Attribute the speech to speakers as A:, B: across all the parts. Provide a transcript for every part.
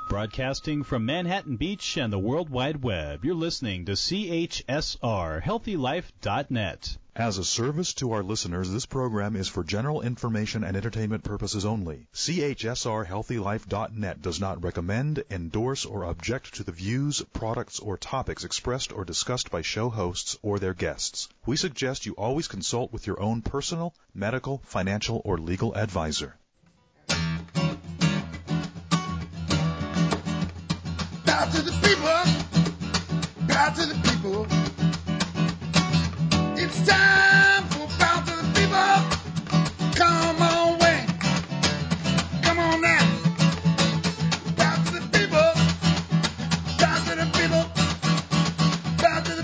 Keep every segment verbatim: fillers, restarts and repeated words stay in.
A: Broadcasting from Manhattan Beach and the World Wide Web, you're listening to C H S R Healthy Life dot net.
B: As a service to our listeners, this program is for general information and entertainment purposes only. C H S R Healthy Life dot net does not recommend, endorse, or object to the views, products, or topics expressed or discussed by show hosts or their guests. We suggest you always consult with your own personal, medical, financial, or legal advisor.
C: Bow to the people, bow to the people. It's time for bow to the people. Come on, way, come on now. Bow to the people, bow to the people, bow to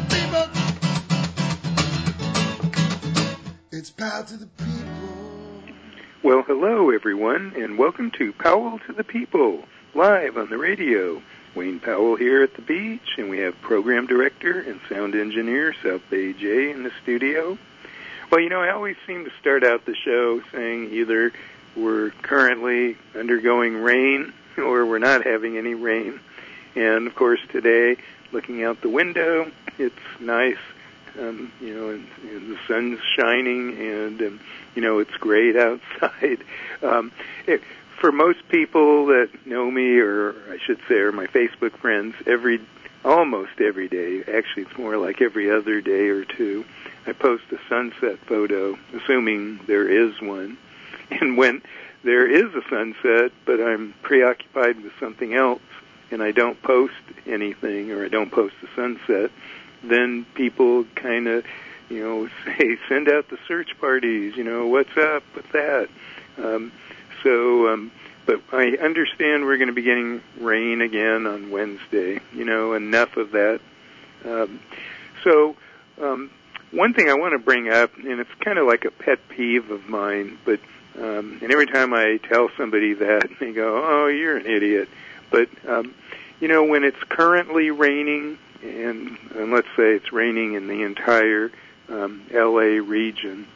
C: the people. It's bow to the people.
D: Well, hello everyone, and welcome to Powell to the People, live on the radio. Wayne Powell here at the beach, and we have program director and sound engineer South Bay Jay in the studio. Well, you know, I always seem to start out the show saying either we're currently undergoing rain or we're not having any rain. And, of course, today, looking out the window, it's nice, um, you know, and, and the sun's shining, and, um, you know, it's great outside. Um, it, For most people that know me, or I should say, are my Facebook friends, every almost every day, actually it's more like every other day or two, I post a sunset photo, assuming there is one. And when there is a sunset, but I'm preoccupied with something else, and I don't post anything, or I don't post the sunset, then people kind of, you know, say, send out the search parties, you know, what's up with that? Um, So, um, but I understand we're going to be getting rain again on Wednesday, you know, enough of that. Um, so, um, one thing I want to bring up, and it's kind of like a pet peeve of mine, but, um, and every time I tell somebody that, they go, oh, you're an idiot. But, um, you know, when it's currently raining, and, and let's say it's raining in the entire um, L A region,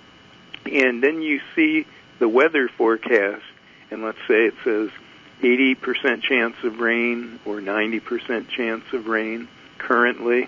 D: and then you see the weather forecast, and let's say it says eighty percent chance of rain or ninety percent chance of rain currently.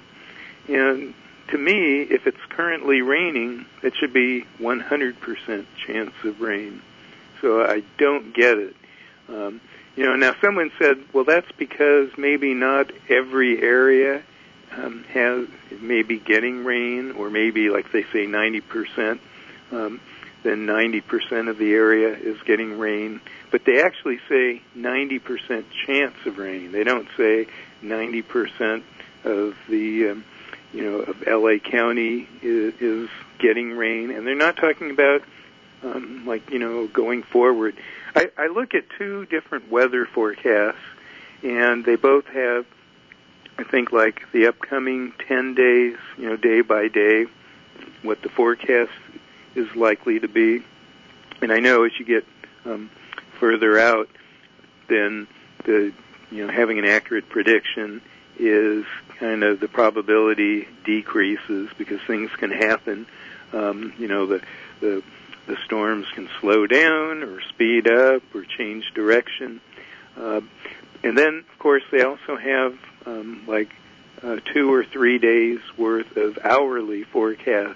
D: And to me, if it's currently raining, it should be one hundred percent chance of rain. So I don't get it. Um, you know, now someone said, well, that's because maybe not every area um, has maybe getting rain, or maybe, like they say, ninety percent. Um, then ninety percent of the area is getting rain. But they actually say ninety percent chance of rain. They don't say ninety percent of the, um, you know, of L A County is, is getting rain. And they're not talking about, um, like, you know, going forward. I, I look at two different weather forecasts, and they both have, I think, like the upcoming ten days, you know, day by day, what the forecast is likely to be. And I know as you get um, further out, then the, you know, having an accurate prediction is kind of the probability decreases because things can happen. Um, you know, the, the the storms can slow down or speed up or change direction. Uh, and then, of course, they also have um, like uh, two or three days worth of hourly forecasts.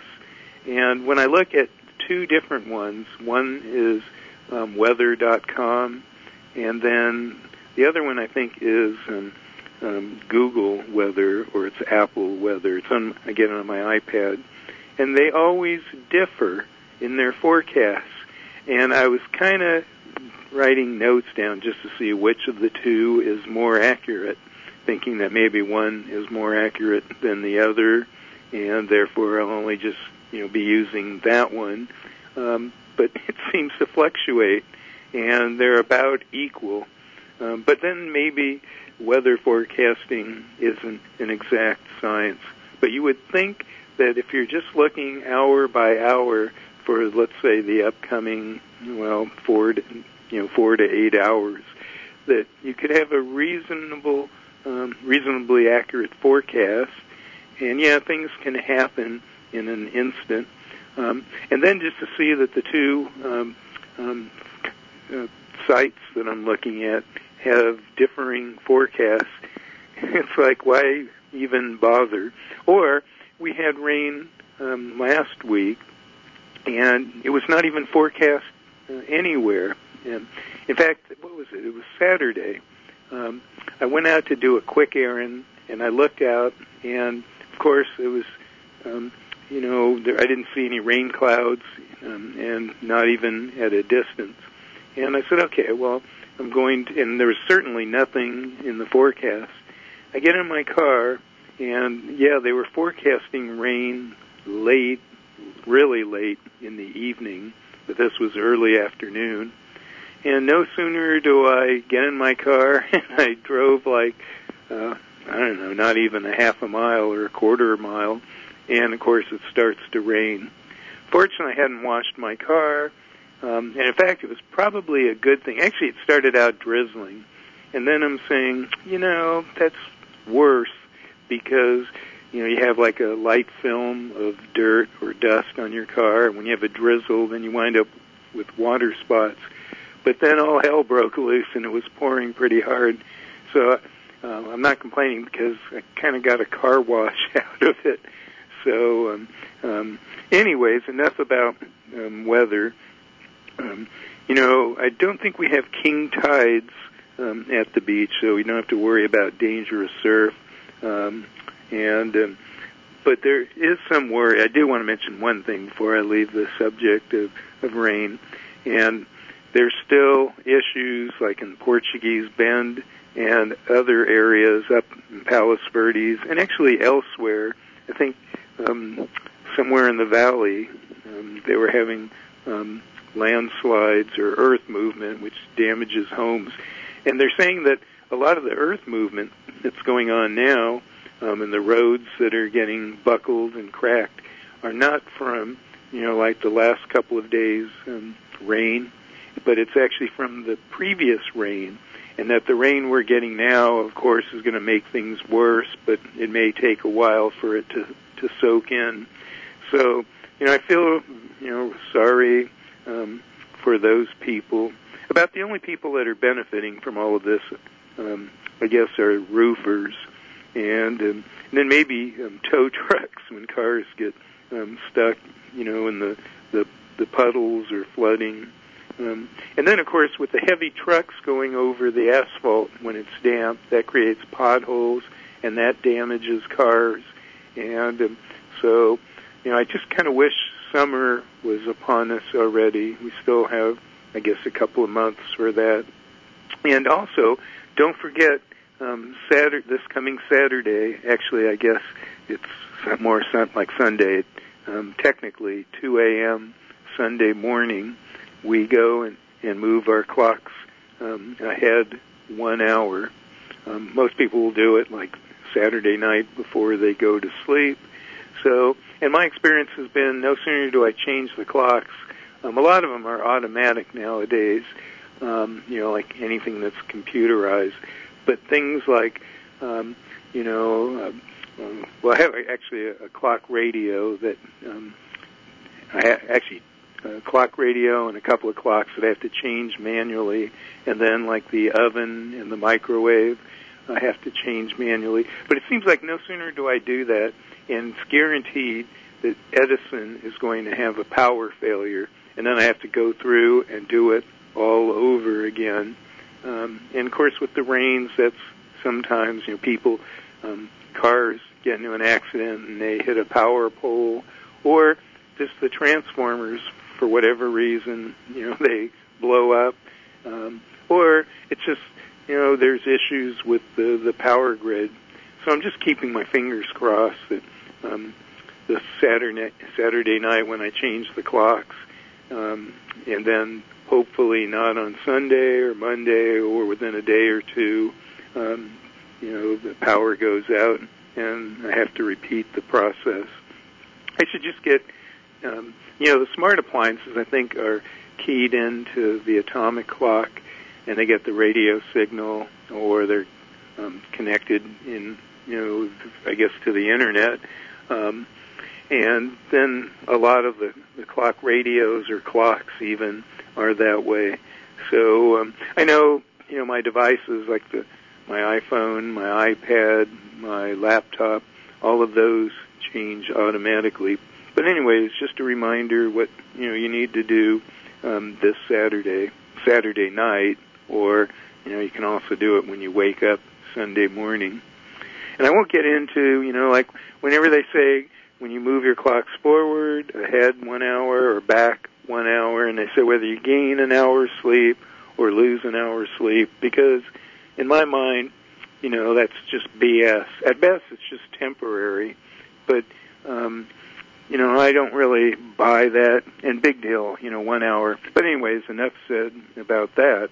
D: And when I look at two different ones, one is um, weather dot com, and then the other one I think is um, um, Google Weather, or it's Apple Weather. It's on, again, on my iPad. And they always differ in their forecasts. And I was kind of writing notes down just to see which of the two is more accurate, thinking that maybe one is more accurate than the other, and therefore I'll only just, you know, be using that one. Um, but it seems to fluctuate, and they're about equal. Um, but then maybe weather forecasting isn't an exact science. But you would think that if you're just looking hour by hour for, let's say, the upcoming, well, four to, you know, four to eight hours, that you could have a reasonable, um, reasonably accurate forecast. And yeah, things can happen in an instant. Um, and then just to see that the two um, um, uh, sites that I'm looking at have differing forecasts. It's like, why even bother? Or we had rain um, last week, and it was not even forecast uh, anywhere. And in fact, what was it? It was Saturday. Um, I went out to do a quick errand, and I looked out, and of course it was, um, you know, there, I didn't see any rain clouds, um, and not even at a distance. And I said, okay, well, I'm going to, and there was certainly nothing in the forecast. I get in my car, and yeah, they were forecasting rain late, really late in the evening, but this was early afternoon. And no sooner do I get in my car, and I drove like, uh, I don't know, not even a half a mile or a quarter of a mile, and of course it starts to rain. Fortunately, I hadn't washed my car, um, and in fact, it was probably a good thing. Actually, it started out drizzling, and then I'm saying, you know, that's worse because, you know, you have like a light film of dirt or dust on your car, and when you have a drizzle, then you wind up with water spots. But then all hell broke loose, and it was pouring pretty hard. So uh, I'm not complaining because I kind of got a car wash out of it. So um, um, anyways, enough about um, weather. Um, you know, I don't think we have king tides um, at the beach, so we don't have to worry about dangerous surf. Um, and um, but there is some worry. I do want to mention one thing before I leave the subject of, of rain. And there's still issues like in Portuguese Bend and other areas up in Palos Verdes, and actually elsewhere. I think um, somewhere in the valley um, they were having um, landslides or earth movement, which damages homes. And they're saying that a lot of the earth movement that's going on now um, and the roads that are getting buckled and cracked are not from, you know, like the last couple of days um, rain, but it's actually from the previous rain, and that the rain we're getting now, of course, is going to make things worse, but it may take a while for it to, to soak in. So, you know, I feel, you know, sorry um, for those people. About the only people that are benefiting from all of this, um, I guess, are roofers, and, um, and then maybe um, tow trucks when cars get um, stuck, you know, in the, the, the puddles or flooding. Um, and then, of course, with the heavy trucks going over the asphalt when it's damp, that creates potholes, and that damages cars. And um, so, you know, I just kind of wish summer was upon us already. We still have, I guess, a couple of months for that. And also, don't forget, um, Saturday, this coming Saturday, actually, I guess it's more sun, like Sunday, um, technically two a.m. Sunday morning, we go and, and move our clocks um, ahead one hour. Um, most people will do it like Saturday night before they go to sleep. So, and my experience has been no sooner do I change the clocks, um, a lot of them are automatic nowadays, um, you know, like anything that's computerized. But things like, um, you know, uh, um, well, I have actually a, a clock radio that um, I ha- actually a clock radio and a couple of clocks that I have to change manually, and then like the oven and the microwave I have to change manually. But it seems like no sooner do I do that, and it's guaranteed that Edison is going to have a power failure, and then I have to go through and do it all over again. Um, and of course, with the rains, that's sometimes, you know, people, um, cars get into an accident and they hit a power pole, or just the transformers, for whatever reason, you know, they blow up, um, or it's just, you know, there's issues with the, the power grid. So I'm just keeping my fingers crossed that um, the Saturday, Saturday night when I change the clocks, um, and then hopefully not on Sunday or Monday or within a day or two, um, you know, the power goes out and I have to repeat the process. I should just get, um, you know, the smart appliances, I think, are keyed into the atomic clock, and they get the radio signal, or they're um, connected in, you know, I guess to the internet. Um, and then a lot of the, the clock radios or clocks even are that way. So um, I know you know, my devices like the my iPhone, my iPad, my laptop, all of those change automatically. But anyways, just a reminder what, you know, you need to do um, this Saturday, Saturday night, or, you know, you can also do it when you wake up Sunday morning. And I won't get into, you know, like whenever they say when you move your clocks forward, ahead one hour, or back one hour, and they say whether you gain an hour's sleep or lose an hour's sleep, because in my mind, you know, that's just B S. At best, it's just temporary. But, um, you know, I don't really buy that. And big deal, you know, one hour. But anyways, enough said about that.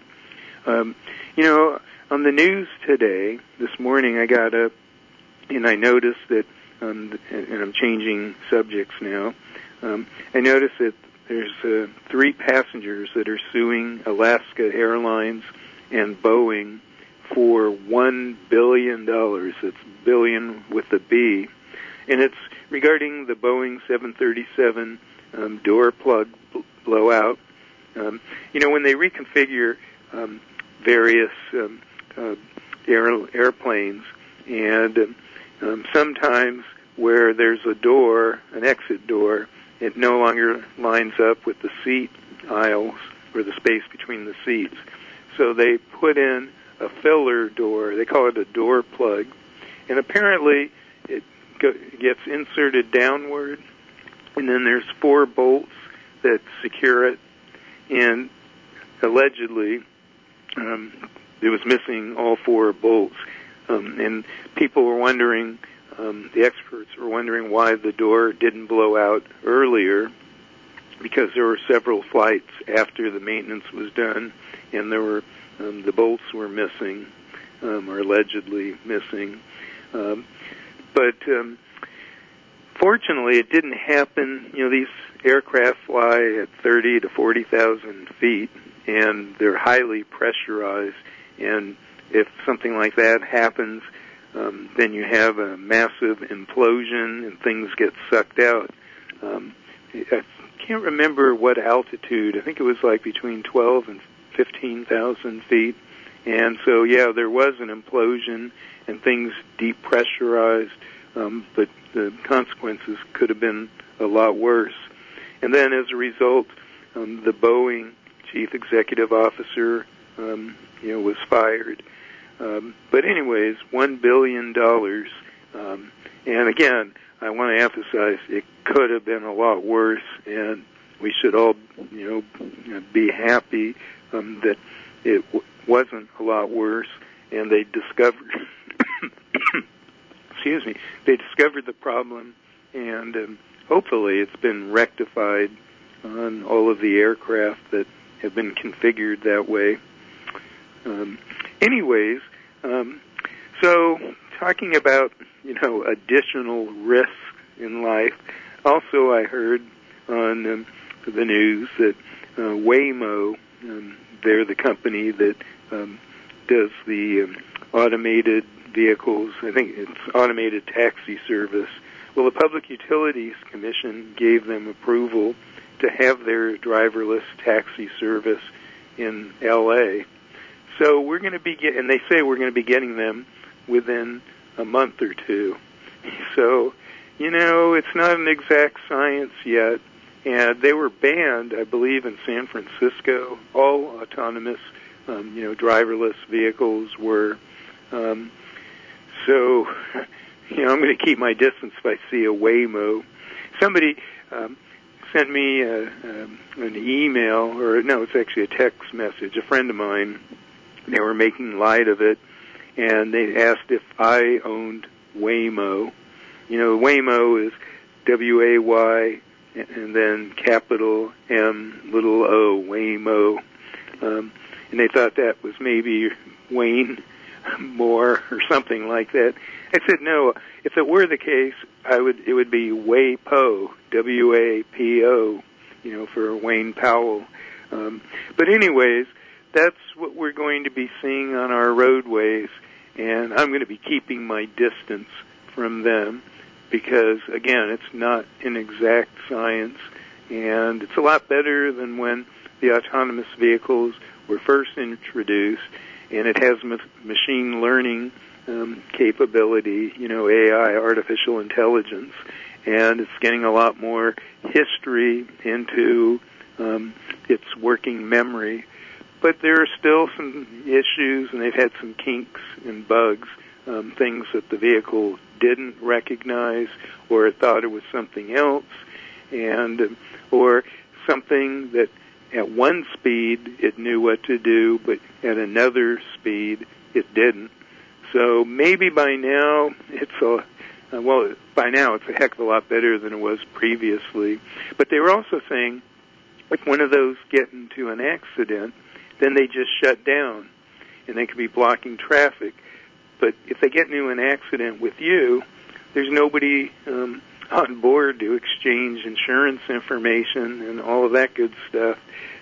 D: Um, you know, on the news today, this morning, I got up and I noticed that, um, and I'm changing subjects now, um, I noticed that there's uh, three passengers that are suing Alaska Airlines and Boeing for one billion dollars. It's billion with a B. And it's regarding the Boeing seven thirty-seven um, door plug blowout. Um, you know, when they reconfigure um, various um, uh, air, airplanes, and um, sometimes where there's a door, an exit door, it no longer lines up with the seat aisles or the space between the seats. So they put in a filler door. They call it a door plug. And apparently it go, gets inserted downward, and then there's four bolts that secure it. And allegedly, um, it was missing all four bolts. Um, and people were wondering, um, the experts were wondering why the door didn't blow out earlier, because there were several flights after the maintenance was done, and there were um, the bolts were missing, um, or allegedly missing. Um, but um, fortunately, it didn't happen. You know, these aircraft fly at thirty to forty thousand feet, and they're highly pressurized. And if something like that happens, um, then you have a massive implosion and things get sucked out. Um, I can't remember what altitude. I think it was like between twelve and fifteen thousand feet. And so, yeah, there was an implosion and things depressurized, um, but the consequences could have been a lot worse. And then as a result, um, the Boeing chief executive officer, um, you know, was fired. Um, but anyways, one billion dollars. Um, and again, I want to emphasize it could have been a lot worse, and we should all, you know, be happy um, that it w- wasn't a lot worse. And they discovered, excuse me, they discovered the problem, and um, hopefully it's been rectified on all of the aircraft that have been configured that way. Um, anyways, um, so talking about, you know, additional risks in life, also I heard on um, the news that uh, Waymo, um, they're the company that um, does the um, automated vehicles. I think it's automated taxi service. Well, the Public Utilities Commission gave them approval to have their driverless taxi service in L A. So we're going to be get, and they say we're going to be getting them within a month or two. So, you know, it's not an exact science yet. And they were banned, I believe, in San Francisco. All autonomous, um, you know, driverless vehicles were. Um, so, you know, I'm going to keep my distance if I see a Waymo. Somebody um, sent me a, um, an email, or no, it's actually a text message. A friend of mine, they were making light of it, and they asked if I owned Waymo. You know, Waymo is W A Y and then capital M, little O, Waymo. Um, and they thought that was maybe Wayne Moore or something like that. I said, no, if it were the case, I would. It would be WAPO, W A P O, you know, for Wayne Powell. Um, but anyways, that's what we're going to be seeing on our roadways, and I'm going to be keeping my distance from them because, again, it's not an exact science, and it's a lot better than when the autonomous vehicles were first introduced, and it has ma- machine learning um, capability, you know, A I, artificial intelligence, and it's getting a lot more history into um, its working memory. But there are still some issues, and they've had some kinks and bugs, um, things that the vehicle didn't recognize, or it thought it was something else, and um, or something that at one speed it knew what to do, but at another speed it didn't. So maybe by now it's a uh, well, by now it's a heck of a lot better than it was previously. But they were also saying if one of those get into an accident, then they just shut down, and they could be blocking traffic. But if they get into an accident with you, there's nobody um, on board to exchange insurance information and all of that good stuff.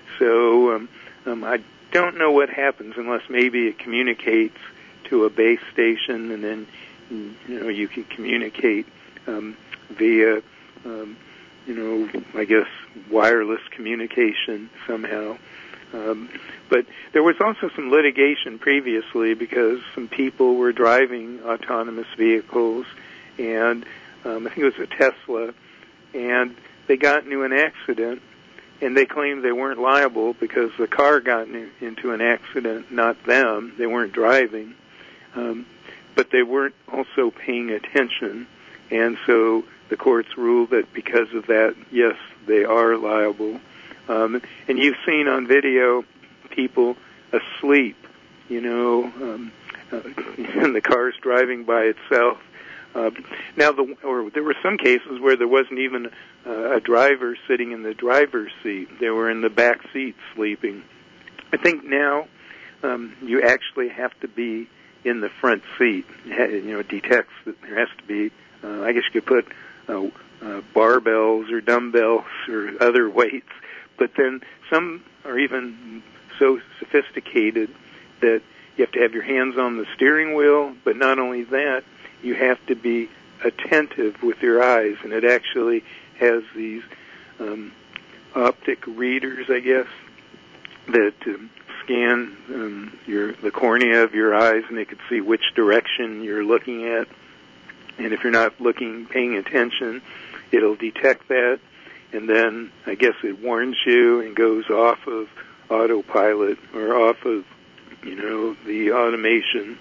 D: So um, um, I don't know what happens unless maybe it communicates to a base station, and then you know you can communicate um, via um, you know I guess wireless communication somehow. Um, but there was also some litigation previously because some people were driving autonomous vehicles, and um, I think it was a Tesla, and they got into an accident, and they claimed they weren't liable because the car got in, into an accident, not them. They weren't driving, um, but they weren't also paying attention, and so the courts ruled that because of that, yes, they are liable. Um, and you've seen on video people asleep, you know, um, uh, and the car's driving by itself. Uh, now, the, or there were some cases where there wasn't even uh, a driver sitting in the driver's seat. They were in the back seat sleeping. I think now um, you actually have to be in the front seat. You know, it detects that there has to be, uh, I guess you could put uh, uh, barbells or dumbbells or other weights. But then some are even so sophisticated that you have to have your hands on the steering wheel, but not only that, you have to be attentive with your eyes, and it actually has these um, optic readers, I guess, that um, scan um, your the cornea of your eyes, and they can see which direction you're looking at. And if you're not looking, paying attention, it'll detect that. And then I guess it warns you and goes off of autopilot or off of, you know, the automation.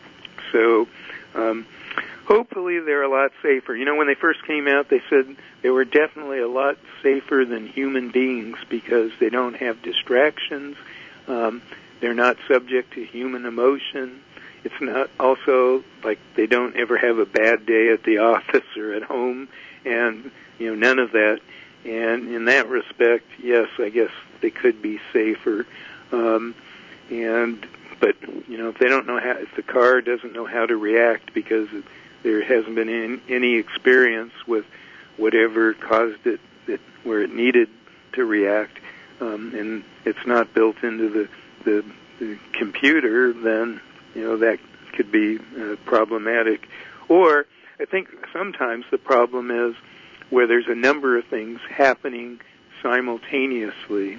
D: So um, hopefully they're a lot safer. You know, when they first came out, they said they were definitely a lot safer than human beings because they don't have distractions. Um, they're not subject to human emotion. It's not also like they don't ever have a bad day at the office or at home, and, you know, none of that. And in that respect, yes, I guess they could be safer. Um, and but you know, if they don't know how, if the car doesn't know how to react because it, there hasn't been any, any experience with whatever caused it, it where it needed to react, um, and it's not built into the, the the computer, then you know that could be uh, problematic. Or I think sometimes the problem is where there's a number of things happening simultaneously,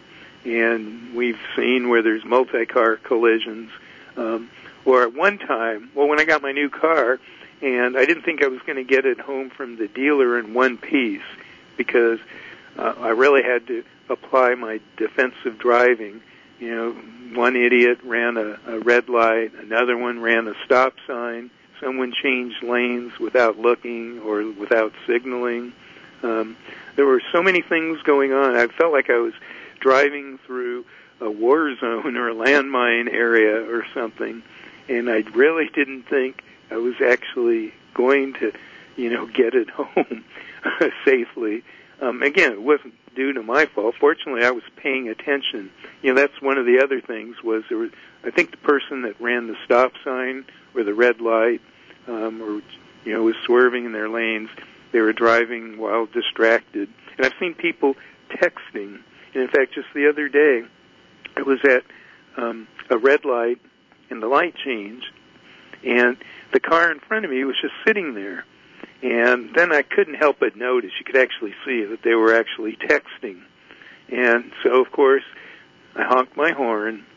D: and we've seen where there's multi-car collisions. Um, or at one time, well, when I got my new car, and I didn't think I was going to get it home from the dealer in one piece because uh, I really had to apply my defensive driving. You know, one idiot ran a, a red light, another one ran a stop sign, someone changed lanes without looking or without signaling. Um, there were so many things going on. I felt like I was driving through a war zone or a landmine area or something, and I really didn't think I was actually going to, you know, get it home safely. Um, again, it wasn't due to my fault. Fortunately, I was paying attention. You know, that's one of the other things was there was, I think the person that ran the stop sign or the red light um, or, you know, was swerving in their lanes. They were driving while distracted. And I've seen people texting. And in fact, just the other day, I was at um, a red light, and the light changed, and the car in front of me was just sitting there. And then I couldn't help but notice, you could actually see that they were actually texting. And so, of course, I honked my horn,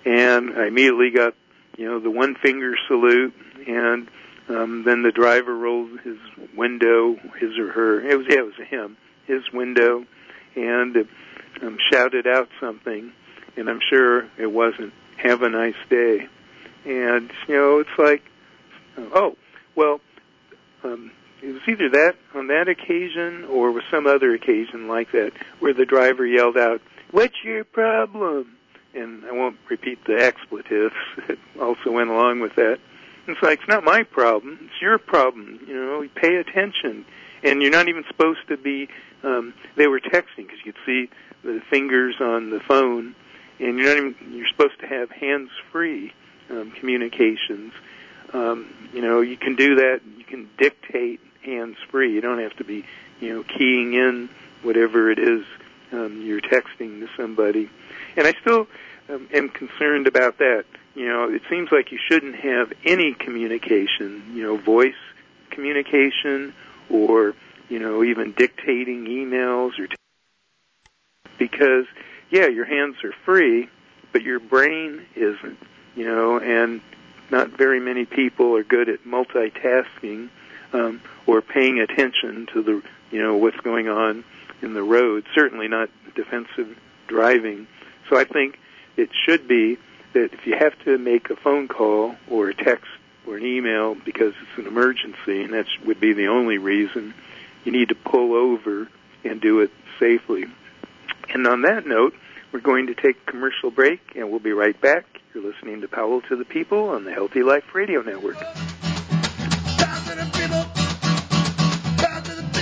D: and I immediately got, you know, the one finger salute, and um, then the driver rolled his window, his or her, it was, yeah, it was a him, his window, and um, shouted out something, and I'm sure it wasn't, "Have a nice day." And, you know, it's like, oh, well, um, it was either that on that occasion or with some other occasion like that where the driver yelled out, "What's your problem?" And I won't repeat the expletives that also went along with that. It's like, it's not my problem, it's your problem. You know, pay attention. And you're not even supposed to be, um, they were texting because you could see the fingers on the phone, and you're not even, you're supposed to have hands-free um, communications. Um, you know, you can do that, you can dictate hands-free. You don't have to be, you know, keying in whatever it is um, you're texting to somebody. And I still um, am concerned about that. You know, it seems like you shouldn't have any communication, you know, voice communication or, you know, even dictating emails or t- because, yeah, your hands are free, but your brain isn't, you know, and not very many people are good at multitasking um, or paying attention to the, you know, what's going on in the road, certainly not defensive driving. So I think it should be that if you have to make a phone call or a text or an email because it's an emergency, and that would be the only reason, you need to pull over and do it safely. And on that note, we're going to take a commercial break, and we'll be right back. You're listening to Powell to the People on the Healthy Life Radio Network.
C: Power to the people. Power to the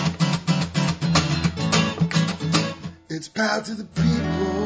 C: people. It's power to the people.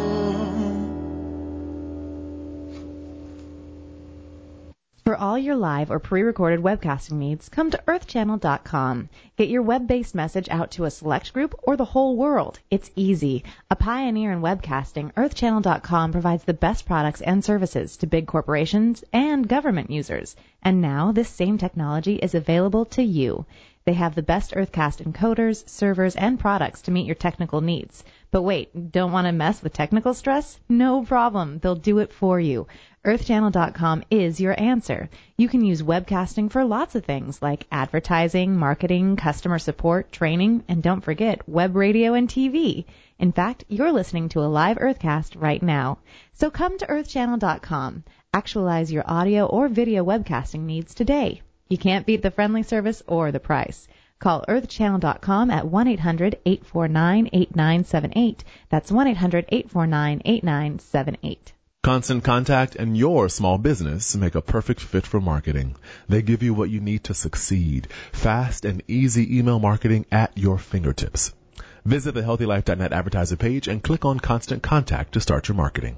E: For all your live or pre-recorded webcasting needs, come to earth channel dot com. Get your web-based message out to a select group or the whole world. It's easy. A pioneer in webcasting, earth channel dot com provides the best products and services to big corporations and government users. And now this same technology is available to you. They have the best Earthcast encoders, servers, and products to meet your technical needs. But wait, don't want to mess with technical stress? No problem. They'll do it for you. earth channel dot com is your answer. You can use webcasting for lots of things like advertising, marketing, customer support, training, and don't forget web radio and T V. In fact, you're listening to a live Earthcast right now. So come to earth channel dot com. Actualize your audio or video webcasting needs today. You can't beat the friendly service or the price. Call earth channel dot com at one eight hundred eight four nine eight nine seven eight. That's one eight hundred eight four nine eight nine seven eight.
F: Constant Contact and your small business make a perfect fit for marketing. They give you what you need to succeed. Fast and easy email marketing at your fingertips. Visit the healthy life dot net advertiser page and click on Constant Contact to start your marketing.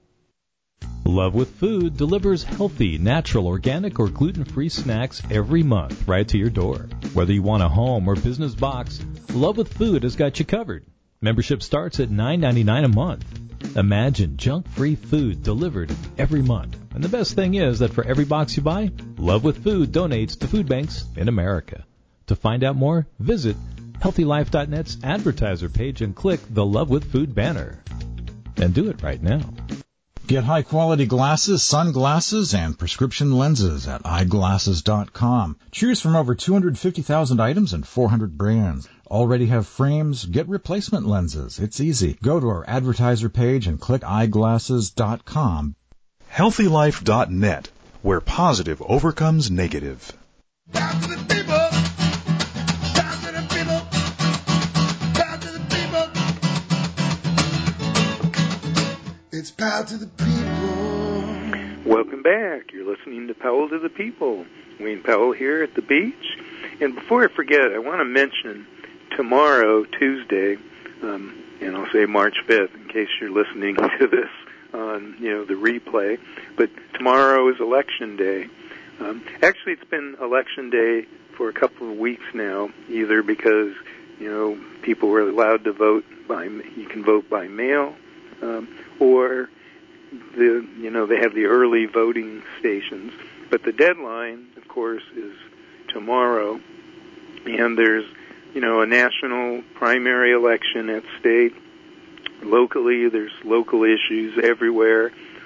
A: Love with Food delivers healthy, natural, organic, or gluten-free snacks every month right to your door. Whether you want a home or business box, Love with Food has got you covered. Membership starts at nine ninety-nine a month. Imagine junk-free food delivered every month. And the best thing is that for every box you buy, Love with Food donates to food banks in America. To find out more, visit healthy life dot net's advertiser page and click the Love with Food banner. And do it right now.
G: Get high-quality glasses, sunglasses, and prescription lenses at eyeglasses dot com. Choose from over two hundred fifty thousand items and four hundred brands. Already have frames? Get replacement lenses. It's easy. Go to our advertiser page and click eyeglasses dot com.
B: healthy life dot net, where positive overcomes negative.
C: Power to the people. Power to the people. Power to the people. It's power to the people.
D: Welcome back. You're listening to Powell to the People. Wayne Powell here at the beach. And before I forget, I want to mention tomorrow, Tuesday, um, and I'll say March fifth in case you're listening to this on, you know, the replay. But tomorrow is Election Day. Um, actually, it's been Election Day for a couple of weeks now, either because, you know, people were allowed to vote by, you can vote by mail, um, or the, you know, they have the early voting stations. But the deadline, of course, is tomorrow, and there's, you know, a national primary election at stake. Locally, there's local issues everywhere.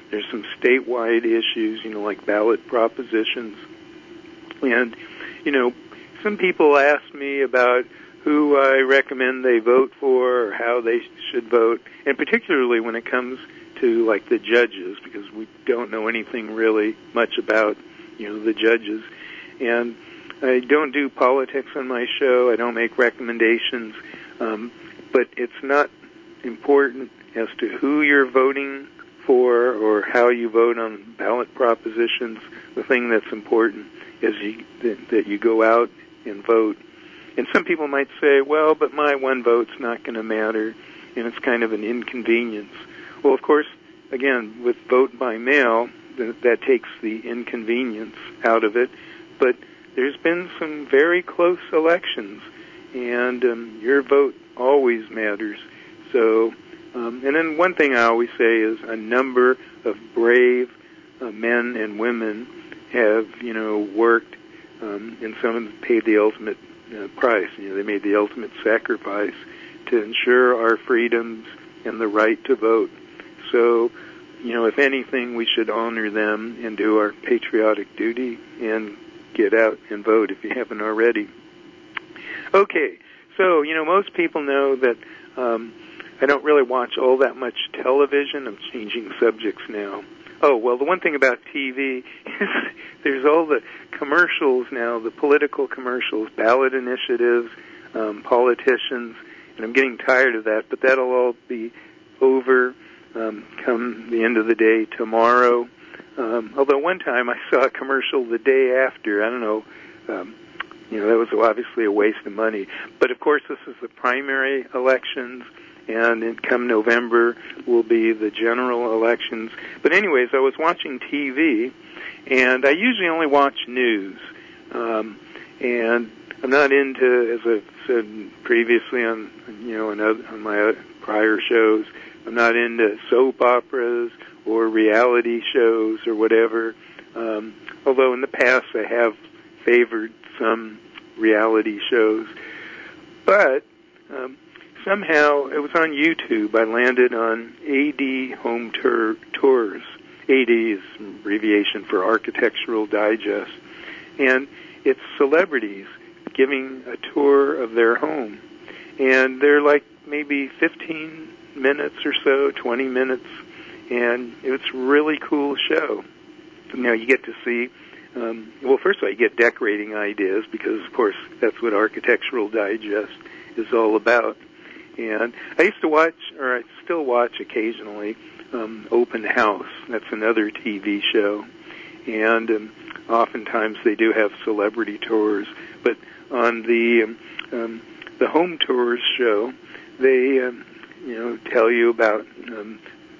D: There's some statewide issues, you know, like ballot propositions. And, you know, some people ask me about who I recommend they vote for or how they should vote, and particularly when it comes to, like, the judges, because we don't know anything really much about, you know, the judges. And I don't do politics on my show. I don't make recommendations. Um, but it's not important as to who you're voting for or how you vote on ballot propositions. The thing that's important is you, that, that you go out and vote. And some people might say, well, but my one vote's not going to matter, and it's kind of an inconvenience. Well, of course, again, with vote by mail, th- that takes the inconvenience out of it. But there's been some very close elections, and um, your vote always matters. So, um, and then one thing I always say is a number of brave uh, men and women have, you know, worked, um, and some of them paid the ultimate uh, price. You know, they made the ultimate sacrifice to ensure our freedoms and the right to vote. So, you know, if anything, we should honor them and do our patriotic duty and get out and vote if you haven't already. Okay, so, you know, most people know that um, I don't really watch all that much television. I'm changing subjects now. Oh, well, the one thing about T V is there's all the commercials now, the political commercials, ballot initiatives, um, politicians, and I'm getting tired of that, but that'll all be over um, come the end of the day tomorrow. Um, although one time I saw a commercial the day after. I don't know, um, you know, that was obviously a waste of money. But, of course, this is the primary elections, and in come November will be the general elections. But anyways, I was watching T V, and I usually only watch news. Um, and I'm not into, as I've said previously on, you know, on, other, on my prior shows, I'm not into soap operas or reality shows or whatever. Um, although in the past I have favored some reality shows. But um, somehow it was on YouTube. I landed on A D Home Tour, Tours. A D is an abbreviation for Architectural Digest. And it's celebrities giving a tour of their home. And they're like maybe fifteen minutes or so, twenty minutes, and it's a really cool show. You know, you get to see, um, well, first of all, you get decorating ideas because, of course, that's what Architectural Digest is all about. And I used to watch, or I still watch occasionally, um, Open House. That's another T V show. And um, oftentimes they do have celebrity tours. But on the um, um, the Home Tours show, they, um, you know, tell you about um,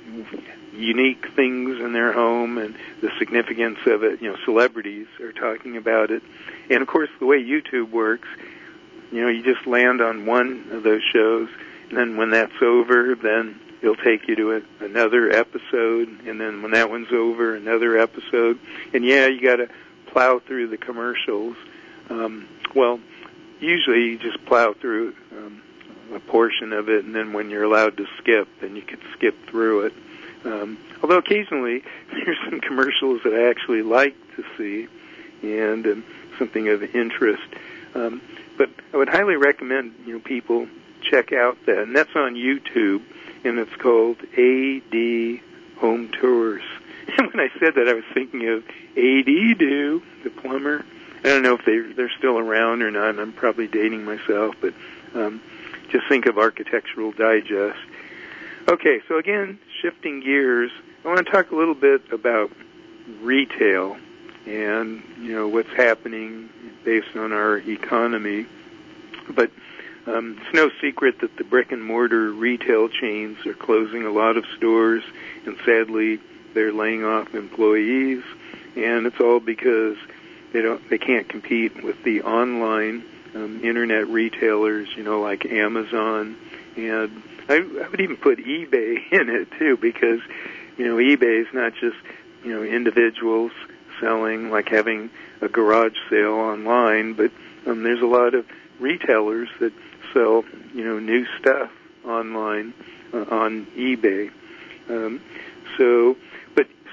D: unique things in their home and the significance of it. You know, celebrities are talking about it. And, of course, the way YouTube works, you know, you just land on one of those shows, and then when that's over, then it'll take you to a, another episode, and then when that one's over, another episode. And, yeah, you got to plow through the commercials. Um, well, usually you just plow through um, a portion of it, and then when you're allowed to skip, then you can skip through it. Um, although occasionally there's some commercials that I actually like to see and um, something of interest. Um, but I would highly recommend, you know, people check out that, and that's on YouTube, and it's called A D Home Tours. And when I said that, I was thinking of A D Do, the plumber. I don't know if they, they're still around or not, and I'm probably dating myself, but um, just think of Architectural Digest. Okay, so again, shifting gears, I want to talk a little bit about retail and, you know, what's happening based on our economy. But um, it's no secret that the brick-and-mortar retail chains are closing a lot of stores, and sadly, they're laying off employees, and it's all because they don't, they can't compete with the online um, internet retailers, you know, like Amazon, and I, I would even put eBay in it too, because, you know, eBay is not just, you know, individuals selling, like having a garage sale online, but um, there's a lot of retailers that sell, you know, new stuff online uh, on eBay. Um, so, but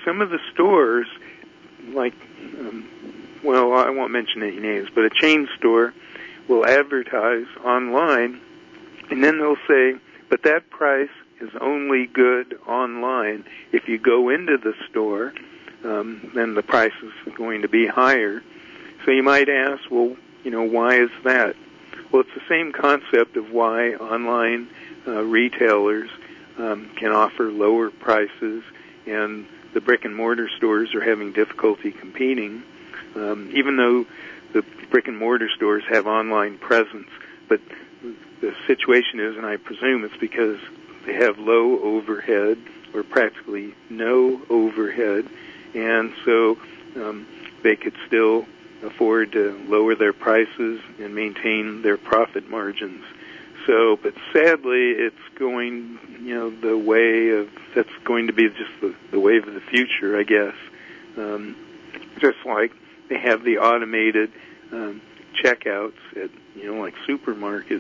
D: some of the stores, like, um, well, I won't mention any names, but a chain store will advertise online, and then they'll say, but that price is only good online. If you go into the store, um, then the price is going to be higher. So you might ask, well, you know, why is that? Well, it's the same concept of why online uh, retailers um, can offer lower prices, and the brick-and-mortar stores are having difficulty competing, um, even though the brick-and-mortar stores have online presence. But the situation is, and I presume it's because they have low overhead or practically no overhead, and so um, they could still afford to lower their prices and maintain their profit margins. So, but sadly, it's going, you know, the way of, that's going to be just the, the wave of the future, I guess. Um, just like they have the automated um, checkouts at, you know, like supermarkets.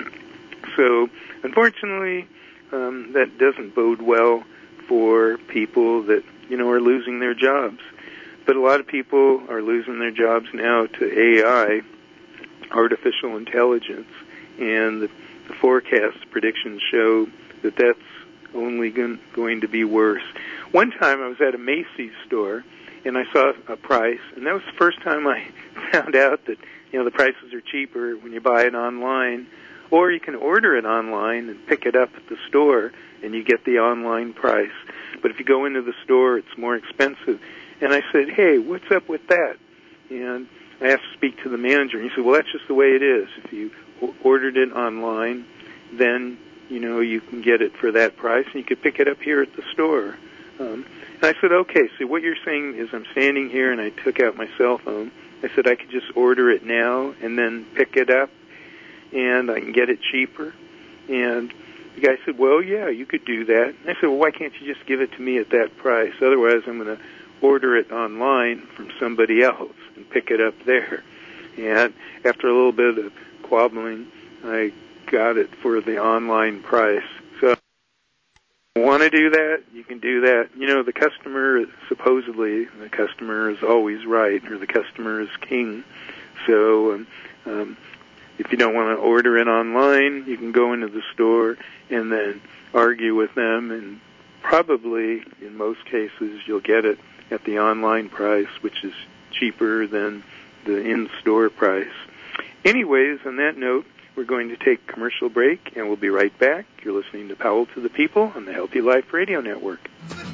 D: So, unfortunately, um, that doesn't bode well for people that, you know, are losing their jobs. But a lot of people are losing their jobs now to A I, artificial intelligence, and the, the forecast predictions show that that's only going, going to be worse. One time I was at a Macy's store, and I saw a price, and that was the first time I found out that, you know, the prices are cheaper when you buy it online, or you can order it online and pick it up at the store, and you get the online price. But if you go into the store, it's more expensive. And I said, hey, what's up with that? And I asked to speak to the manager, and he said, well, that's just the way it is. If you ordered it online, then, you know, you can get it for that price, and you could pick it up here at the store. Um, and I said, okay, so what you're saying is I'm standing here, and I took out my cell phone. I said I could just order it now and then pick it up, and I can get it cheaper. And the guy said, well, yeah, you could do that. And I said, well, why can't you just give it to me at that price? Otherwise, I'm going to order it online from somebody else and pick it up there. And after a little bit of quabbling, I got it for the online price. So if you want to do that, you can do that. You know, the customer, supposedly, the customer is always right, or the customer is king. So um, um, if you don't want to order it online, you can go into the store and then argue with them, and probably, in most cases, you'll get it at the online price, which is cheaper than the in-store price. Anyways, on that note, we're going to take a commercial break, and we'll be right back. You're listening to Powell to the People on the Healthy Life Radio Network.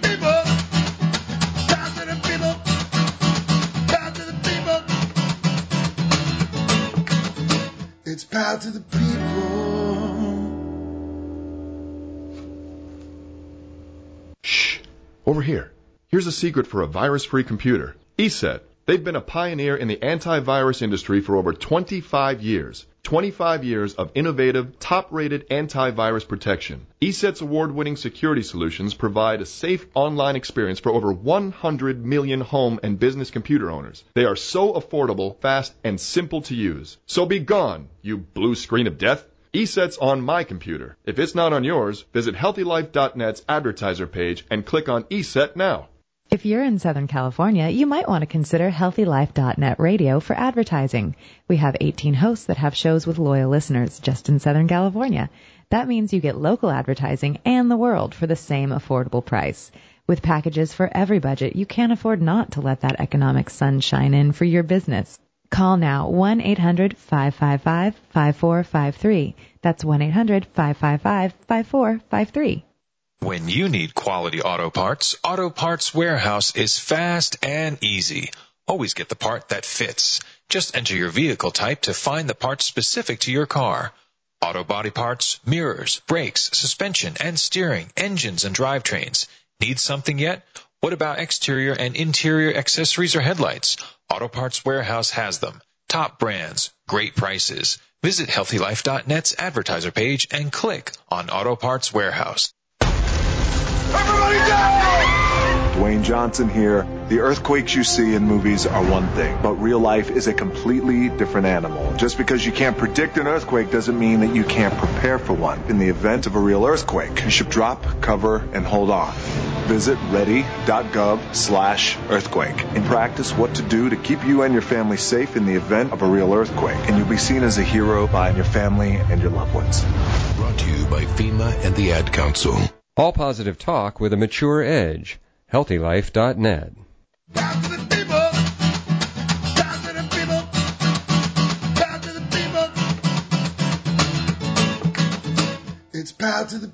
C: It's Power to the People.
H: Shh. Over here. Here's a secret for a virus-free computer. ESET. They've been a pioneer in the antivirus industry for over twenty-five years. twenty-five years of innovative, top-rated antivirus protection. ESET's award-winning security solutions provide a safe online experience for over one hundred million home and business computer owners. They are so affordable, fast, and simple to use. So be gone, you blue screen of death. ESET's on my computer. If it's not on yours, visit healthy life dot net's advertiser page and click on ESET now.
E: If you're in Southern California, you might want to consider healthy life dot net radio for advertising. We have eighteen hosts that have shows with loyal listeners just in Southern California. That means you get local advertising and the world for the same affordable price. With packages for every budget, you can't afford not to let that economic sun shine in for your business. Call now, one eight hundred five five five five four five three. That's one eight hundred five five five five four five three.
I: When you need quality auto parts, Auto Parts Warehouse is fast and easy. Always get the part that fits. Just enter your vehicle type to find the part specific to your car. Auto body parts, mirrors, brakes, suspension and steering, engines and drivetrains. Need something yet? What about exterior and interior accessories or headlights? Auto Parts Warehouse has them. Top brands, great prices. Visit healthy life dot net's advertiser page and click on Auto Parts Warehouse.
C: Everybody down!
J: Dwayne Johnson here. The earthquakes you see in movies are one thing, but real life is a completely different animal. Just because you can't predict an earthquake doesn't mean that you can't prepare for one. In the event of a real earthquake, you should drop, cover, and hold on. Visit ready.gov slash earthquake and practice what to do to keep you and your family safe in the event of a real earthquake. And you'll be seen as a hero by your family and your loved ones.
K: Brought to you by FEMA and the Ad Council.
L: All positive talk with a mature edge. healthy life dot net.
C: Power to the people. Power to the people. Power to the people. It's power to the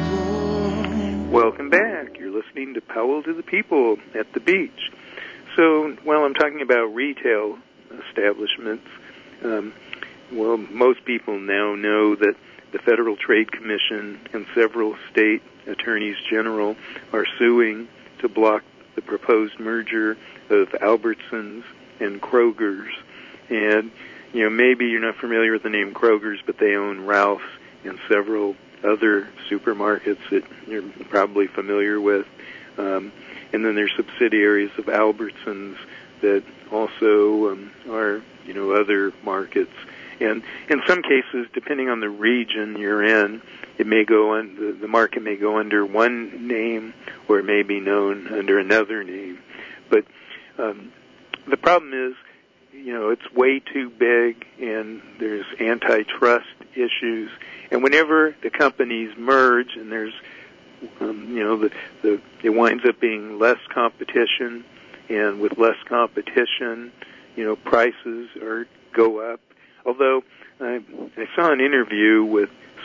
C: people.
D: Welcome back. You're listening to Powell to the People at the Beach. So, while I'm talking about retail establishments, um, well, most people now know that the Federal Trade Commission and several state attorneys general are suing to block the proposed merger of Albertsons and Kroger's. And, you know, maybe you're not familiar with the name Kroger's, but they own Ralph's and several other supermarkets that you're probably familiar with. Um, and then there's subsidiaries of Albertsons that also um, are, you know, other markets. And in some cases, depending on the region you're in, it may go on, the, the market may go under one name or it may be known under another name. But um, the problem is, you know, it's way too big and there's antitrust issues. And whenever the companies merge and there's, um, you know, the, the it winds up being less competition, and with less competition, you know, prices are go up. Although I, I saw an interview with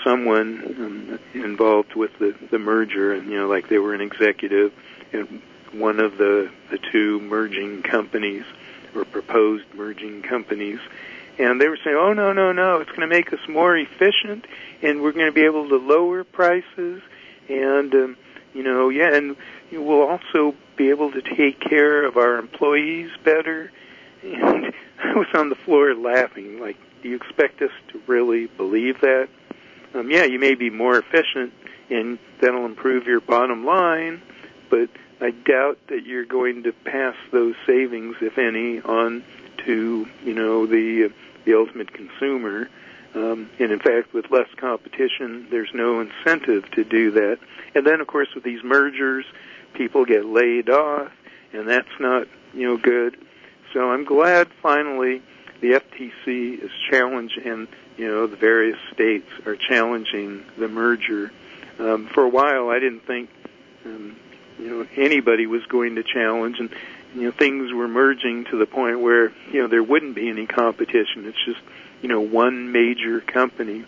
D: someone um, involved with the, the merger, and, you know, like they were an executive in one of the, the two merging companies or proposed merging companies. And they were saying, oh, no, no, no, it's going to make us more efficient, and we're going to be able to lower prices, and, um, you know, yeah, and we'll also be able to take care of our employees better. And I was on the floor laughing, like, do you expect us to really believe that? Um, yeah, you may be more efficient, and that'll improve your bottom line, but I doubt that you're going to pass those savings, if any, on to, you know, the uh, the ultimate consumer. Um, and in fact, with less competition, there's no incentive to do that. And then, of course, with these mergers, people get laid off, and that's not, you know, good. So I'm glad finally the F T C is challenged, and, you know, the various states are challenging the merger. Um, for a while, I didn't think, um, you know, anybody was going to challenge, and, you know, things were merging to the point where, you know, there wouldn't be any competition. It's just, you know, one major company.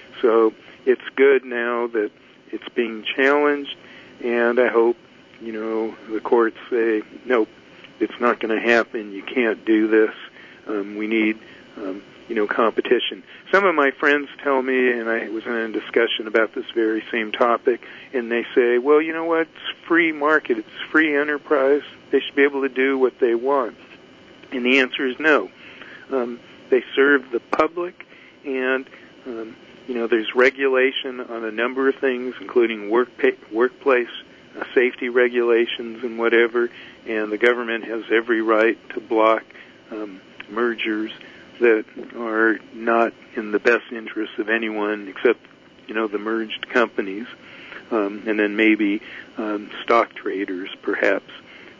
D: So it's good now that it's being challenged, and I hope, you know, the courts say, nope, it's not going to happen. You can't do this. Um, we need, um, you know, competition. Some of my friends tell me, and I was in a discussion about this very same topic, and they say, well, you know what, it's free market, it's free enterprise, they should be able to do what they want. And the answer is no. Um, they serve the public, and, um, you know, there's regulation on a number of things, including work pay, workplace uh, safety regulations and whatever, and the government has every right to block um, mergers that are not in the best interest of anyone except, you know, the merged companies, um, and then maybe um, stock traders, perhaps.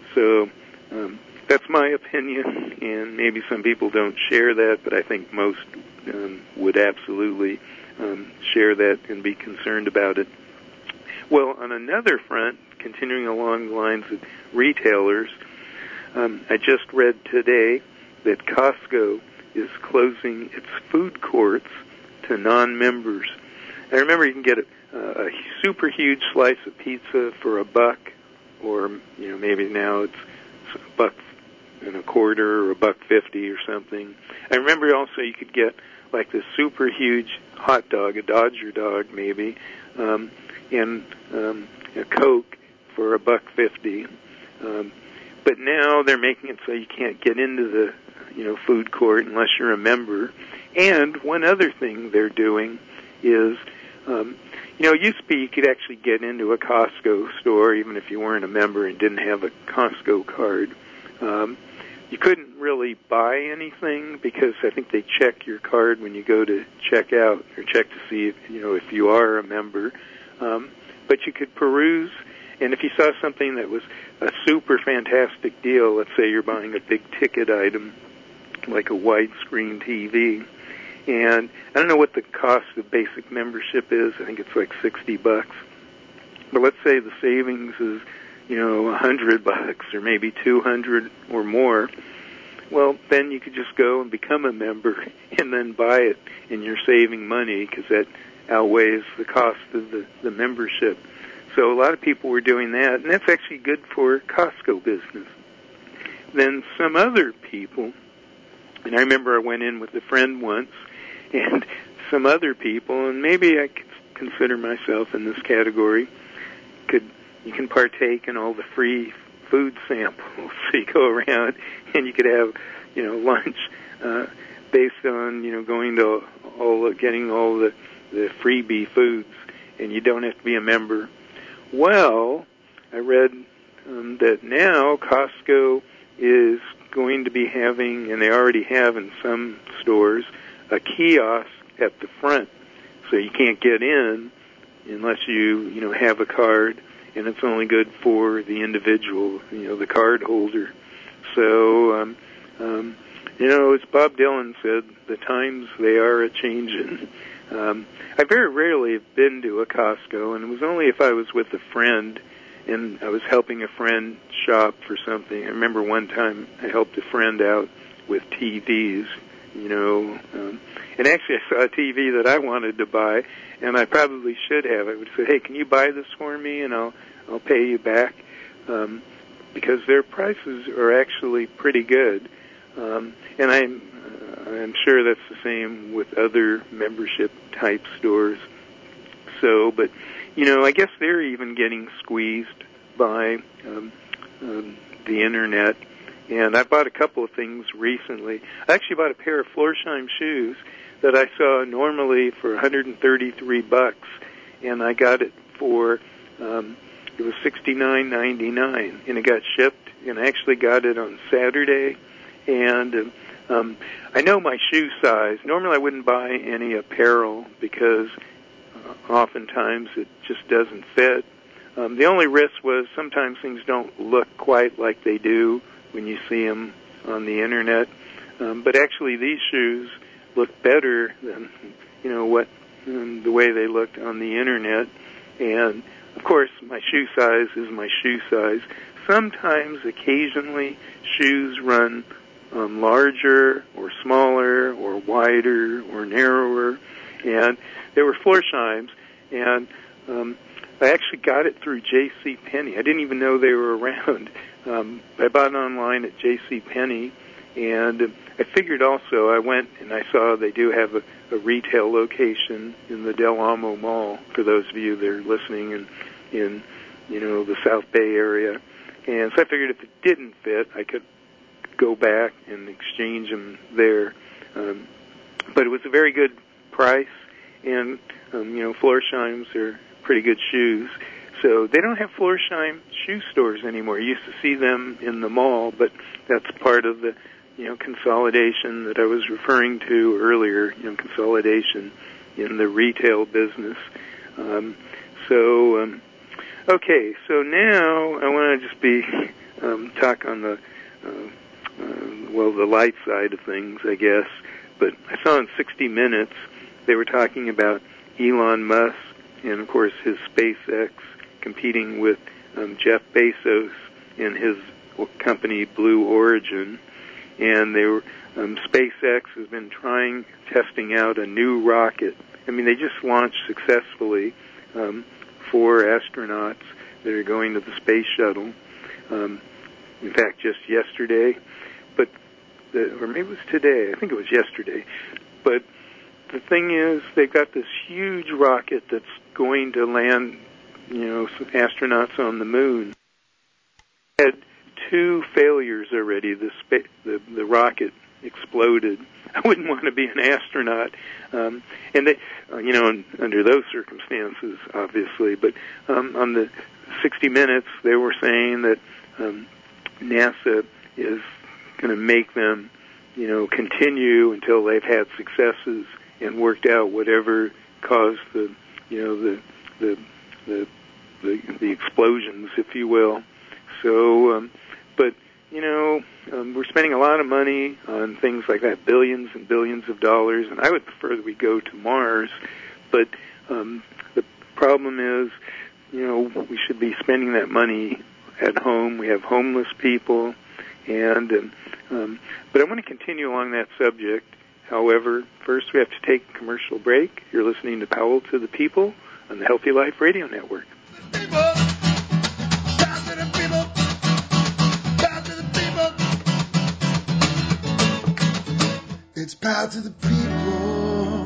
D: So um, that's my opinion, and maybe some people don't share that, but I think most um, would absolutely um, share that and be concerned about it. Well, on another front, continuing along the lines of retailers, um, I just read today that Costco is closing its food courts to non-members. I remember you can get a, a super huge slice of pizza for a buck, or, you know, maybe now it's a buck and a quarter or a buck fifty or something. I remember also you could get like this super huge hot dog, a Dodger dog maybe, um, and um, a Coke for a buck fifty. Um, but now they're making it so you can't get into the, you know, food court unless you're a member. And one other thing they're doing is, um, you know, it used to be you could actually get into a Costco store even if you weren't a member and didn't have a Costco card. Um, you couldn't really buy anything because I think they check your card when you go to check out, or check to see if, you know, if you are a member. Um, but you could peruse, And if you saw something that was a super fantastic deal, let's say you're buying a big ticket item like a widescreen T V, and I don't know what the cost of basic membership is. I think it's like sixty bucks. But let's say the savings is, you know, a hundred bucks or maybe two hundred or more. Well, then you could just go and become a member and then buy it, and you're saving money because that outweighs the cost of the, the membership. So a lot of people were doing that, and that's actually good for Costco business. Then some other people, and I remember I went in with a friend once, and some other people, and maybe I could consider myself in this category, could you can partake in all the free food samples. So you go around and you could have, you know, lunch uh, based on, you know, going to all, getting all the, the freebie foods, and you don't have to be a member. Well, I read um, that now Costco is going to be having, and they already have in some stores, a kiosk at the front. So you can't get in unless you, you know, have a card, and it's only good for the individual, you know, the card holder. So, um, um, you know, as Bob Dylan said, the times, they are a-changin'. Um, I very rarely have been to a Costco, and it was only if I was with a friend and I was helping a friend shop for something. I remember one time I helped a friend out with T Vs, you know, um, and actually I saw a T V that I wanted to buy, and I probably should have. I would say, hey, can you buy this for me, and I'll I'll pay you back, um, because their prices are actually pretty good. Um, and I'm, uh, I'm sure that's the same with other membership-type stores. So, but, you know, I guess they're even getting squeezed by um, um, the Internet. And I bought a couple of things recently. I actually bought a pair of Florsheim shoes that I saw normally for one hundred thirty-three bucks, and I got it for um, it was sixty-nine ninety-nine, and it got shipped. And I actually got it on Saturday. And um, I know my shoe size. Normally, I wouldn't buy any apparel because uh, oftentimes it just doesn't fit. Um, the only risk was sometimes things don't look quite like they do when you see them on the Internet. Um, but actually, these shoes look better than, you know, what um, the way they looked on the Internet. And of course, my shoe size is my shoe size. Sometimes, occasionally, shoes run um, larger or smaller or wider or narrower. And they were Florsheims, and um, I actually got it through J C Penney. I didn't even know they were around. Um, I bought it online at J C Penney, and I figured also I went and I saw they do have a, a retail location in the Del Amo Mall, for those of you that are listening in, in, you know, the South Bay area. And so I figured if it didn't fit, I could go back and exchange them there. Um, but it was a very good price, and, um, you know, Florsheims are pretty good shoes. So they don't have Florsheim shoe stores anymore. You used to see them in the mall, but that's part of the, you know, consolidation that I was referring to earlier, you know, consolidation in the retail business. Um, so, um, okay, so now I want to just be, um, talk on the, uh, uh, well, the light side of things, I guess. But I saw in sixty minutes they were talking about Elon Musk and, of course, his SpaceX competing with um, Jeff Bezos and his company Blue Origin. And they were, um, SpaceX has been trying, testing out a new rocket. I mean, they just launched successfully um, four astronauts that are going to the space shuttle. Um, in fact, just yesterday, but the, or maybe it was today. I think it was yesterday. But the thing is, they've got this huge rocket that's going to land, you know, some astronauts on the moon. Had two failures already. The spa- the, the rocket exploded. I wouldn't want to be an astronaut, um, and they, uh, you know, under those circumstances, obviously. But um, on the sixty minutes, they were saying that um, NASA is going to make them, you know, continue until they've had successes and worked out whatever caused the, you know, the the the the, the explosions, if you will. So, um, but, you know, um, we're spending a lot of money on things like that, billions and billions of dollars, and I would prefer that we go to Mars, but um, the problem is, you know, we should be spending that money at home. We have homeless people, and um, um, but I want to continue along that subject. However, first we have to take a commercial break. You're listening to Powell to the People on the Healthy Life Radio Network.
C: It's Power to the People.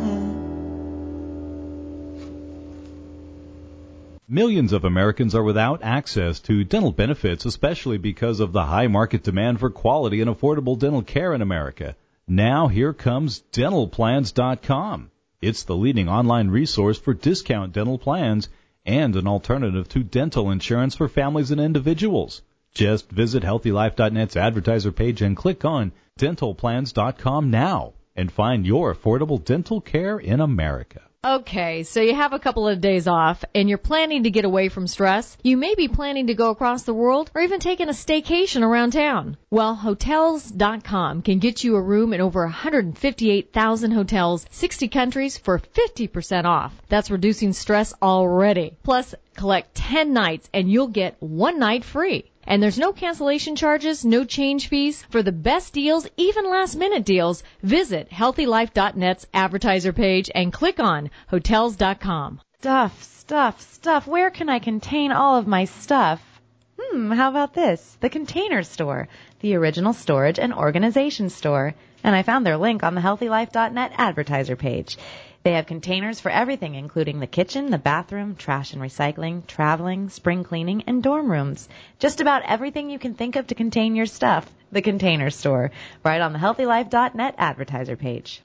A: Millions of Americans are without access to dental benefits, especially because of the high market demand for quality and affordable dental care in America. Now here comes dental plans dot com. It's the leading online resource for discount dental plans and an alternative to dental insurance for families and individuals. Just visit healthy life dot net's advertiser page and click on dental plans dot com now and find your affordable dental care in America.
M: Okay, so you have a couple of days off, and you're planning to get away from stress. You may be planning to go across the world or even taking a staycation around town. Well, Hotels dot com can get you a room in over one hundred fifty-eight thousand hotels, sixty countries for fifty percent off. That's reducing stress already. Plus, collect ten nights, and you'll get one night free. And there's no cancellation charges, no change fees. For the best deals, even last-minute deals, visit healthy life dot net's advertiser page and click on Hotels dot com.
E: Stuff, stuff, stuff. Where can I contain all of my stuff? Hmm, how about this? The Container Store, the original storage and organization store. And I found their link on the healthy life dot net advertiser page. They have containers for everything, including the kitchen, the bathroom, trash and recycling, traveling, spring cleaning, and dorm rooms. Just about everything you can think of to contain your stuff. The Container Store, right on the healthy life dot net advertiser page.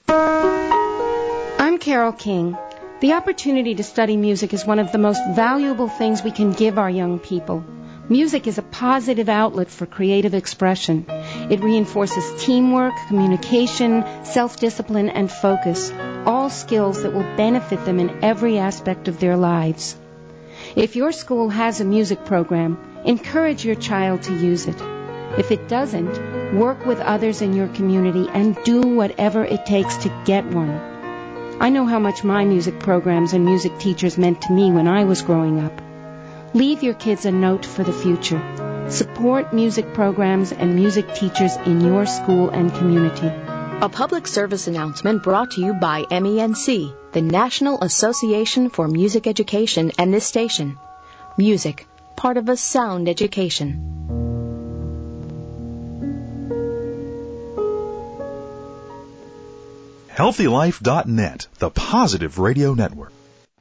N: I'm Carol King. The opportunity to study music is one of the most valuable things we can give our young people. Music is a positive outlet for creative expression. It reinforces teamwork, communication, self-discipline, and focus, all skills that will benefit them in every aspect of their lives. If your school has a music program, encourage your child to use it. If it doesn't, work with others in your community and do whatever it takes to get one. I know how much my music programs and music teachers meant to me when I was growing up. Leave your kids a note for the future. Support music programs and music teachers in your school and community.
O: A public service announcement brought to you by M E N C, the National Association for Music Education, and this station. Music, part of a sound education.
B: healthy life dot net, the positive radio network.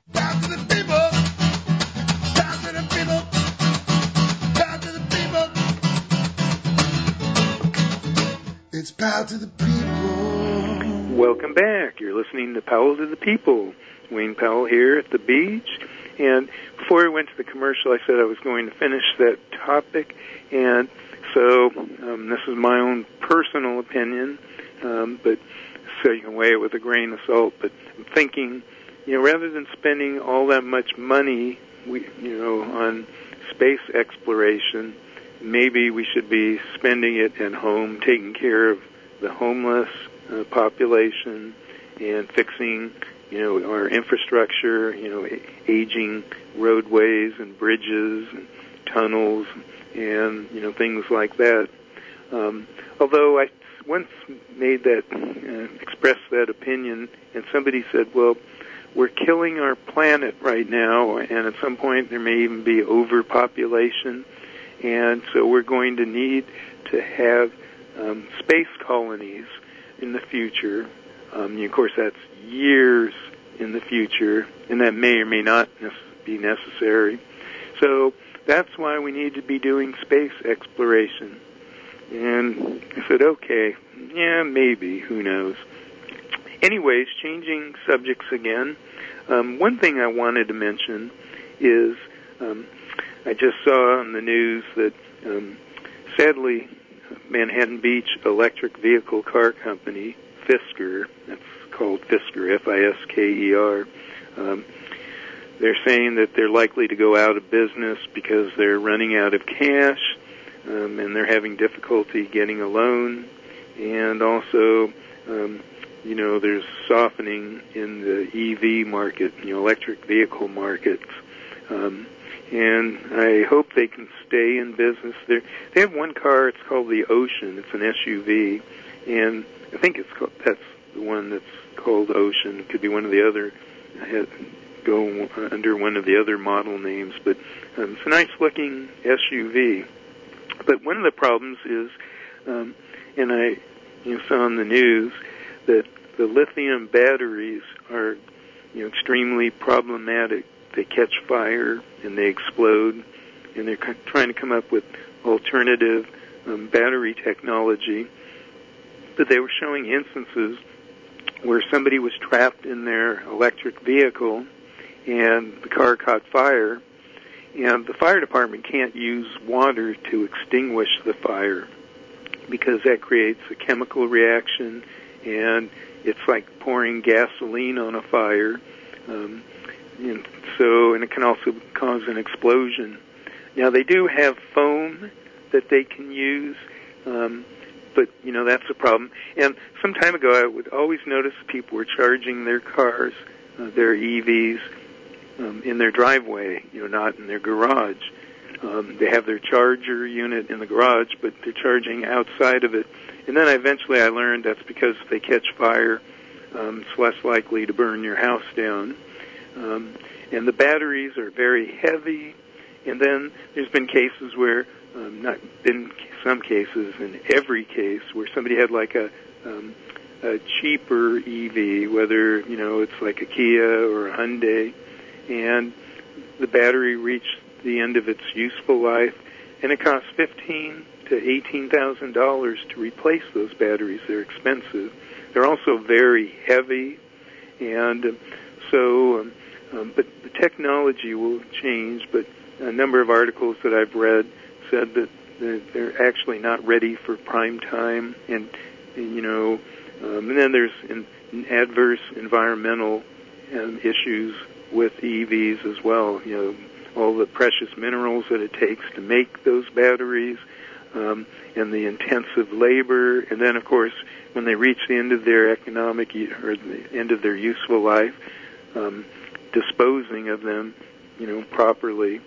C: It's Power to the People.
D: Welcome back. You're listening to Powell to the People. Wayne Powell here at the beach. And before I went to the commercial, I said I was going to finish that topic. And so um, this is my own personal opinion, um, but so you can weigh it with a grain of salt. But I'm thinking, you know, rather than spending all that much money, we, you know, on space exploration, maybe we should be spending it at home, taking care of the homeless uh, population and fixing, you know, our infrastructure, you know, aging roadways and bridges and tunnels and, you know, things like that. Um, although I once made that, uh, expressed that opinion, and somebody said, well, we're killing our planet right now, and at some point there may even be overpopulation. And so we're going to need to have um, space colonies in the future. Um, of course, that's years in the future, and that may or may not be necessary. So that's why we need to be doing space exploration. And I said, okay, yeah, maybe, who knows. Anyways, changing subjects again, um, one thing I wanted to mention is um, I just saw on the news that, um, sadly, Manhattan Beach Electric Vehicle Car Company, Fisker, that's called Fisker, F I S K E R, um, they're saying that they're likely to go out of business because they're running out of cash, um, and they're having difficulty getting a loan. And also, um, you know, there's softening in the E V market, you know, electric vehicle markets. Um, and I hope they can stay in business. They're, they have one car, it's called the Ocean. It's an S U V, and I think it's called, that's the one that's called Ocean. It could be one of the other, go under one of the other model names, but um, it's a nice-looking S U V. But one of the problems is, um, and I you know, saw on the news, that the lithium batteries are, you know, extremely problematic. They catch fire and they explode, and they're trying to come up with alternative um, battery technology. But they were showing instances where somebody was trapped in their electric vehicle and the car caught fire, and the fire department can't use water to extinguish the fire because that creates a chemical reaction, and it's like pouring gasoline on a fire. Um, and so, and it can also cause an explosion. Now, they do have foam that they can use, um, but, you know, that's a problem. And some time ago, I would always notice people were charging their cars, uh, their E Vs, um, in their driveway, you know, not in their garage. Um, they have their charger unit in the garage, but they're charging outside of it. And then eventually I learned that's because if they catch fire, um, it's less likely to burn your house down. Um, and the batteries are very heavy. And then there's been cases where, um, not been some cases, in every case, where somebody had like a, um, a cheaper E V, whether, you know, it's like a Kia or a Hyundai, and the battery reached the end of its useful life, and it costs fifteen to eighteen thousand dollars to replace those batteries. They're expensive. They're also very heavy, and um, so, um, um, but the technology will change. But a number of articles that I've read said that they're actually not ready for prime time, and, and you know, um, and then there's an, an adverse environmental um, issues with E Vs as well. You know, all the precious minerals that it takes to make those batteries, um, and the intensive labor, and then, of course, when they reach the end of their economic or the end of their useful life, um, disposing of them, you know, properly.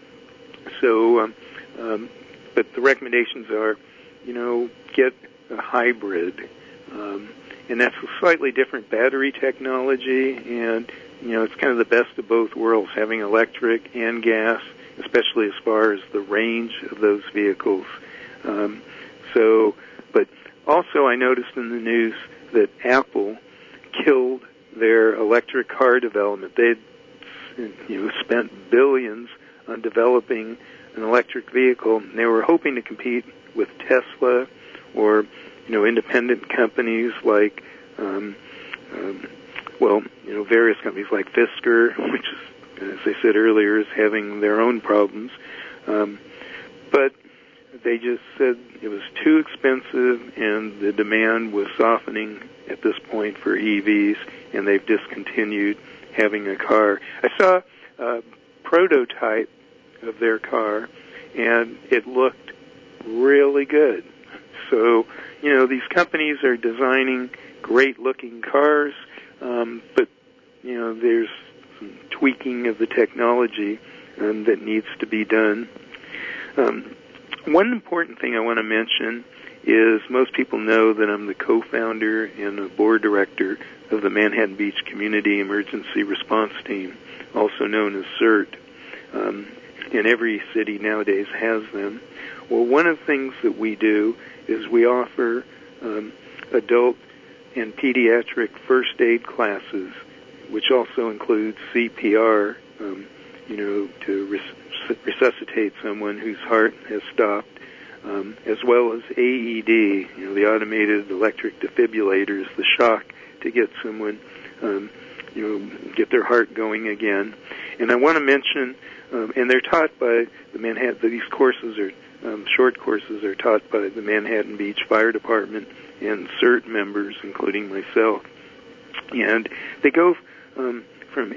D: So, um, um, but the recommendations are, you know, get a hybrid, um, and that's a slightly different battery technology, and you know, it's kind of the best of both worlds, having electric and gas, especially as far as the range of those vehicles. Um, so, but also I noticed in the news that Apple killed their electric car development. They'd, you know, spent billions on developing an electric vehicle, and they were hoping to compete with Tesla or, you know, independent companies like, um, um, well, you know, various companies like Fisker, which is, as I said earlier, is having their own problems. Um, but they just said it was too expensive, and the demand was softening at this point for E Vs, and they've discontinued having a car. I saw a prototype of their car, and it looked really good. So, you know, these companies are designing great-looking cars, um, but, you know, there's some tweaking of the technology um, that needs to be done. Um, one important thing I want to mention is most people know that I'm the co-founder and a board director of the Manhattan Beach Community Emergency Response Team, also known as CERT. Um, and every city nowadays has them. Well, one of the things that we do is we offer um, adult and pediatric first aid classes, which also includes C P R, um, you know, to res- resuscitate someone whose heart has stopped, um, as well as A E D, you know, the automated electric defibrillators, the shock to get someone, um, you know, get their heart going again. And I want to mention, um, and they're taught by the Manhattan, these courses are, um, short courses are taught by the Manhattan Beach Fire Department and CERT members, including myself. And they go um, from eight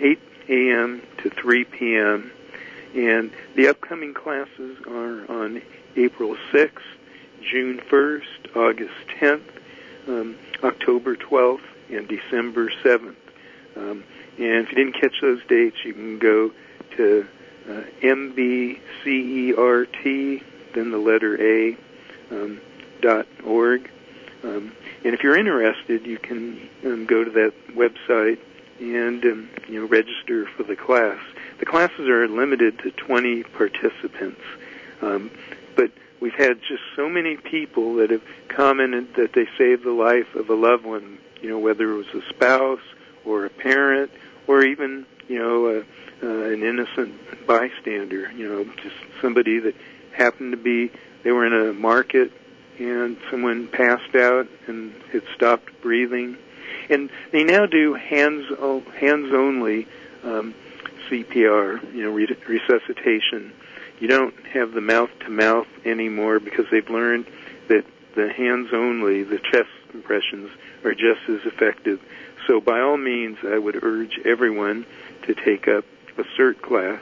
D: a.m. to three p.m. And the upcoming classes are on April sixth, June first, August tenth, um, October twelfth, and December seventh. Um, and if you didn't catch those dates, you can go to uh, M B C E R T, then the letter A, um, dot org. Um, and if you're interested, you can um, go to that website and um, you know register for the class. The classes are limited to twenty participants, um, but we've had just so many people that have commented that they saved the life of a loved one, you know, whether it was a spouse or a parent or even, you know, uh, uh, an innocent bystander, you know, just somebody that happened to be, they were in a market and someone passed out and had stopped breathing. And they now do hands hands only um, C P R, you know, re- resuscitation. You don't have the mouth-to-mouth anymore because they've learned that the hands only, the chest compressions, are just as effective. So by all means, I would urge everyone to take up a CERT class.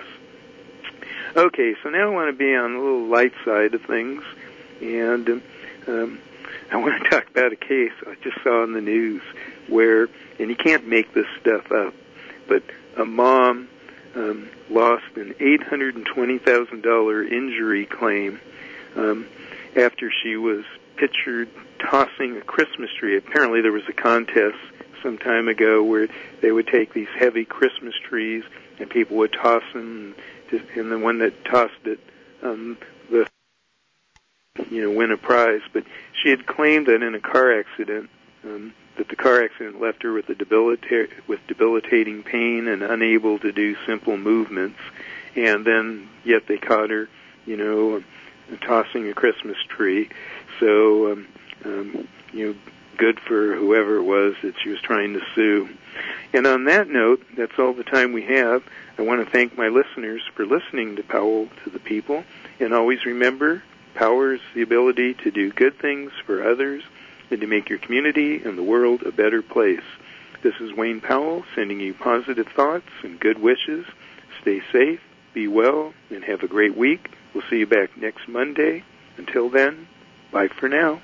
D: Okay, so now I want to be on the little light side of things, and um, um, I want to talk about a case I just saw in the news where, and you can't make this stuff up, but a mom um, lost an eight hundred twenty thousand dollars injury claim um, after she was pictured tossing a Christmas tree. Apparently there was a contest some time ago where they would take these heavy Christmas trees and people would toss them, and the one that tossed it, um, the you know, win a prize. But she had claimed that in a car accident, um, that the car accident left her with a debilita- with debilitating pain and unable to do simple movements, and then yet they caught her, you know, tossing a Christmas tree. So, um, um, you know, good for whoever it was that she was trying to sue. And on that note, that's all the time we have. I want to thank my listeners for listening to Powell to the People. And always remember, power is the ability to do good things for others and to make your community and the world a better place. This is Wayne Powell sending you positive thoughts and good wishes. Stay safe, be well, and have a great week. We'll see you back next Monday. Until then, bye for now.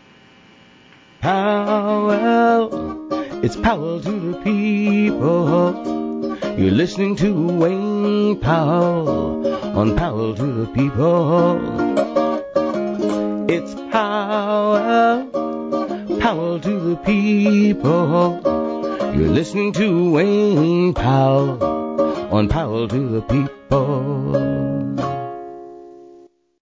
P: Powell, it's Powell to the people. You're listening to Wayne Powell on Powell to the People. It's Powell, Powell to the people. You're listening to Wayne Powell on Powell to the People.